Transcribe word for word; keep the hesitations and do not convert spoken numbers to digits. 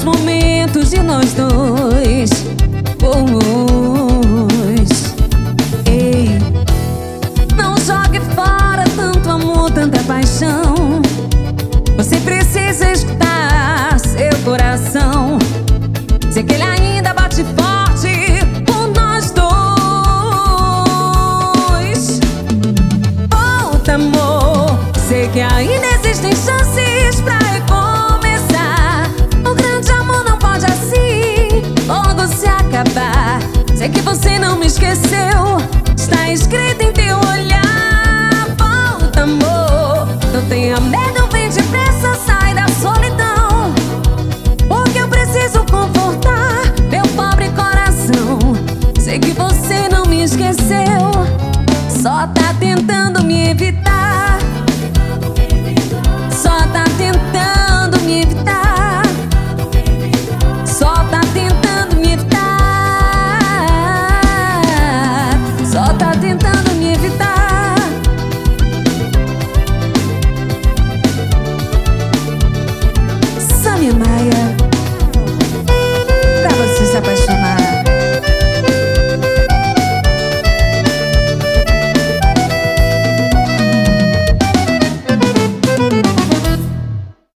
os momentos de nós dois. Pois, ei, não jogue fora tanto amor, tanta paixão. Você precisa escutar seu coração. Se aquele